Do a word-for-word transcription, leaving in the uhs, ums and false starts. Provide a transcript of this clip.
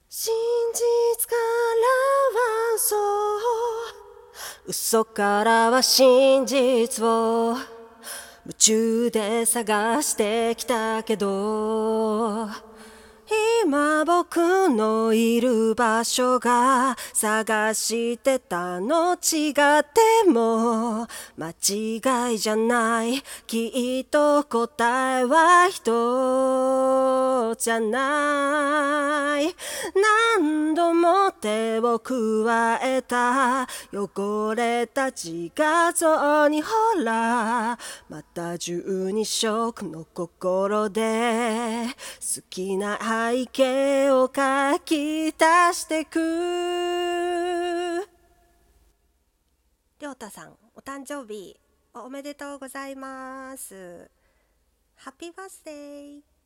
真実からは嘘、嘘からは真実を夢中で探してきたけど、今僕のいる場所が探してたの違っても間違いじゃない。きっと答えは一つじゃない。何度も手を加えた汚れた自画像にほら、また十二色の心で好きな背景を描き足してく。りょうたさん、お誕生日おめでとうございます。ハッピーバースデー。